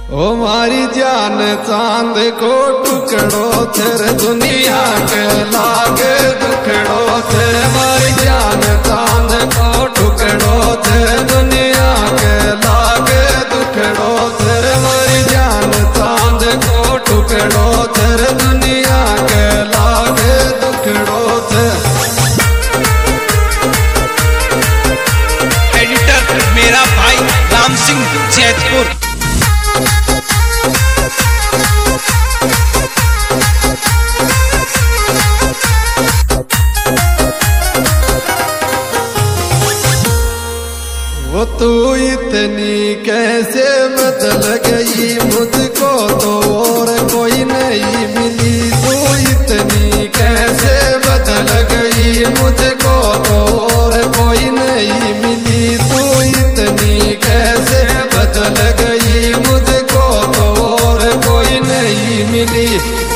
ओ मारी जान चांद को टुकड़ो तेर दुनिया के लागे दुखड़ो थे। मारी जान चांद को टुकड़ो तेर दुनिया के लागे दुखड़ो थे। मारी जान चांद को टुकड़ो तेर दुनिया के लागे दुखड़ो थे। एडिटर मेरा भाई राम सिंह जैतपुर। वो तू इतनी कैसे बदल गई, मुझको तो और कोई नहीं मिली। तू इतनी कैसे बदल गई, मुझको तो और कोई नहीं मिली। तू इतनी कैसे बदल गई, मुझको तो और कोई नहीं मिली।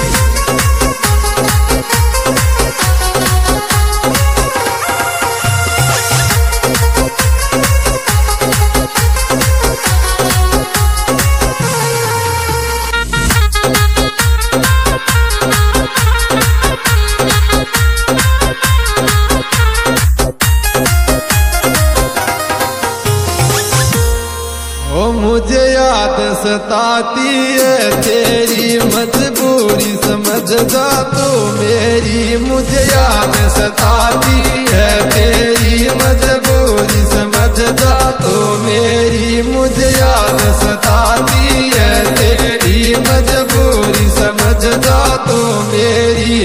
मुझे याद सताती है तेरी मजबूरी, समझ जा तू मेरी। मुझे याद सताती है तेरी मजबूरी, समझ जा तू मेरी। मुझे याद सताती है तेरी मजबूरी, समझ जा तू मेरी।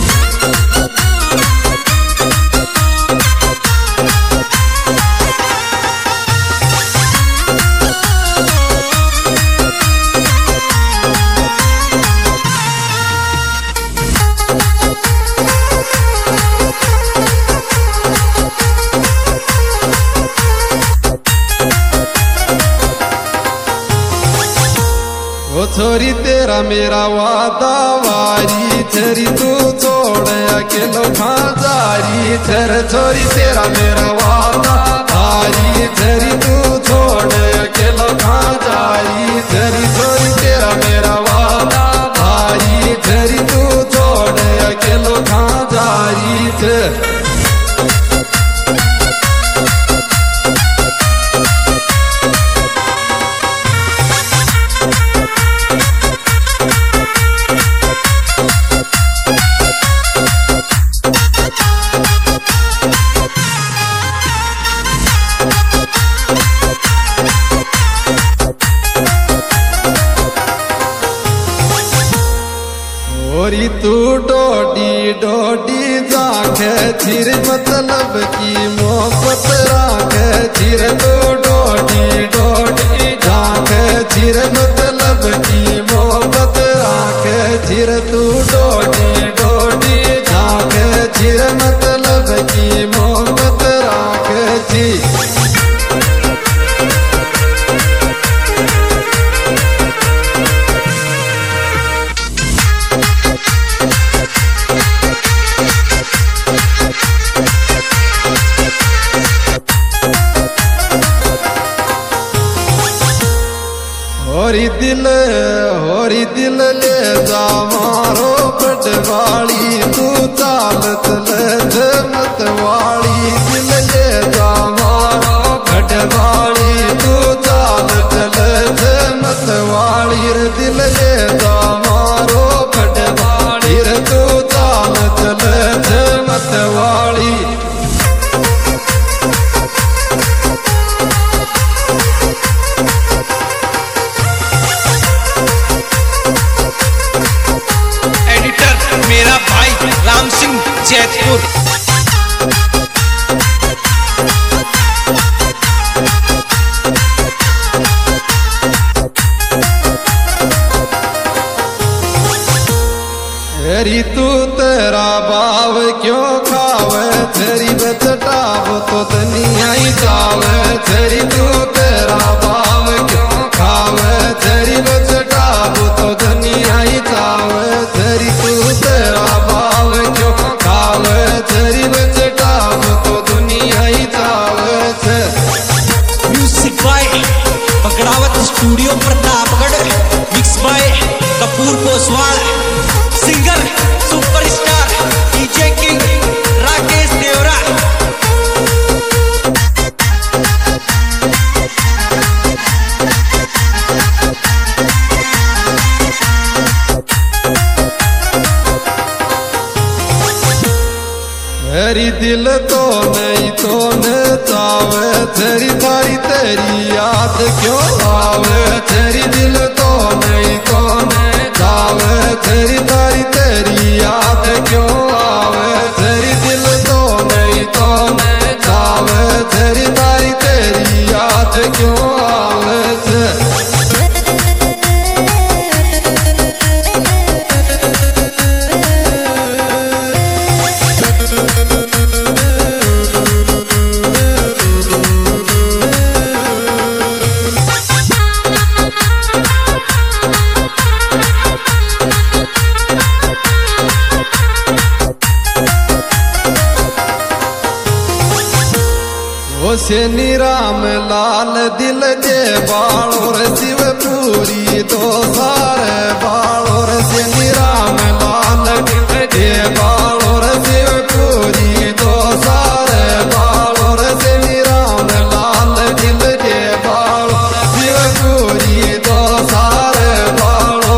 ओ छोरी तेरा मेरा वादा वारी, छरी तू छोड़ अकेलो खा जारी। छर छोरी तेरा मेरा वादा वारी, छरी तू छोड़ अकेलो खा जारी। छरी छोरी तेरा मेरा वादा वारी, छरी तू छोड़ अकेलो खा जारी। छर तू डोडी डोडी जाके चिर मतलब की मोहब्बत राखे। चिर तू डोडी डोडी जाके चिर मतलब की मोहब्बत राखे। चिर तू डोडी डोडी जाके चिर मतलब की मोहब्बत राखे। जी होरी दिल ले जा मारो पटवाली। तू चाल चले मत वाली, दिल ले जा मारो पटवाली। तू चाल चले मत वाली रे, दिल ले जा मारो पटवाली रे। तू चाल चले मत वाली। मेरा भाई राम सिंह जैतपुर। तेरी तू तेरा बाव क्यों खावे, तेरी बचटाव तो दुनिया ही जावे। तेरी तू तेरा बाव क्यों खावे, तेरी बचटाव तो दुनिया ही जावे। तेरी तू तेरा बाव क्यों खावे, तेरी बचटाव तो दुनिया ही जावे। म्यूजिक बाय पकड़ावत studio Pratapgarh. Mix by Kapoor Poswal, singer superstar DJ king Rakesh Devra. तेरी दिल तो नहीं तो न चावे, तेरी थारी तेरी याद क्यों आवे। तेरी दिल तो नहीं तो न चावे, तेरी थारी तेरी याद क्यों आवे। तेरी दिल तो नहीं तो न चावे, तेरी थारी तेरी याद क्यों आवे। सेनी राम लाल दिल जे बालोर शिवपुरी तो सारे बालोर। सेनी राम लाल दिल जे बालोर शिवपुरी तो सारे बालोर। सेनी राम लाल दिल जे बालोर शिवपुरी तो सारे बालो।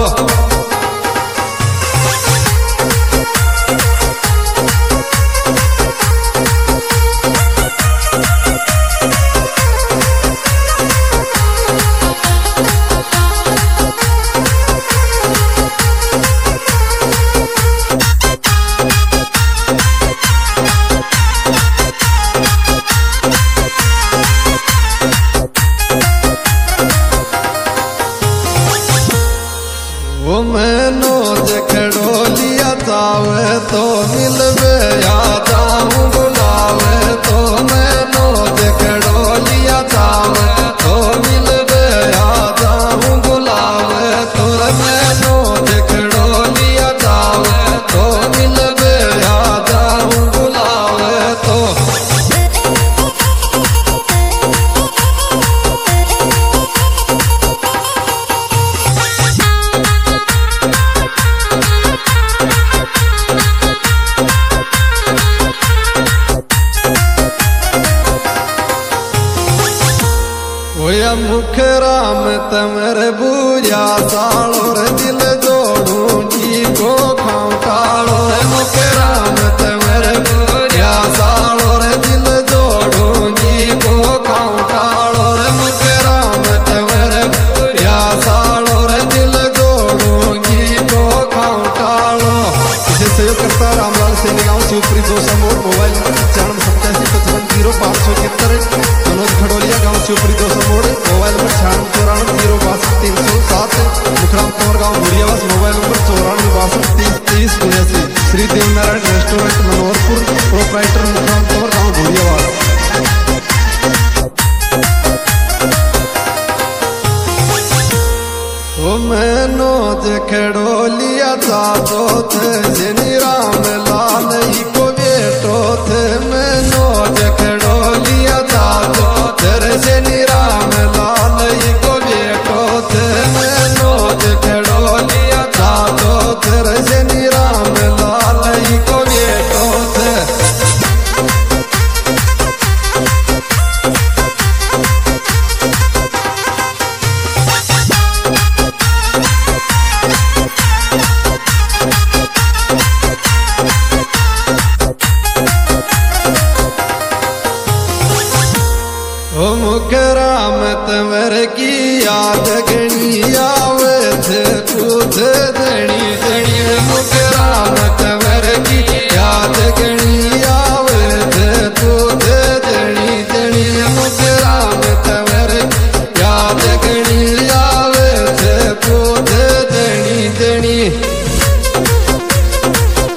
वो मैनो जखड़ो लिया चावे तो मिलवे याद आऊं बुलावे। तो मैनो जखड़ो लिया चावे तो मिलवे याद आऊं बुलावे। तो मैनो जखड़ो लिया चावे तो मिलवे याद आऊं बुलावे। तो मुख राम तमर बूझा सालोर दिल जोड़ू जी को खाऊं टालो। मुख राम तमर बूझा सालोर दिल जोड़ू जी को खाऊं टालो। मुख राम तमर बूझा सालोर दिल जोड़ू जी को खाऊं टालो। इसे सहयोग करता रामलाल सेनी गाँव शिवपुरी 2 समोर। मोबाइल 97550570। मनोज खड़ोलिया गाँव शिवपुरी 2 समोर। Mobile number 9694050307। मुखराम कुंवर गाँव Bhuriyawas. Mobile number 9462303082। Shri Devnarayan restaurant Manoharpur. Proprietor Mukhram Kunwar गाँव भूरियावास। ओ मैनो जखड़ो लिया चाचो थे, सेनी राम लाल ही को बेटो थे। मैनो जखड़ो लिया चाचो तेरे सेनी राम लाल ही को बेटो थे। मैनो जखड़ो लिया चाचो तेरे सेनी राम लाल ही को बेटो थे। मुख राम तमर की याद गणिया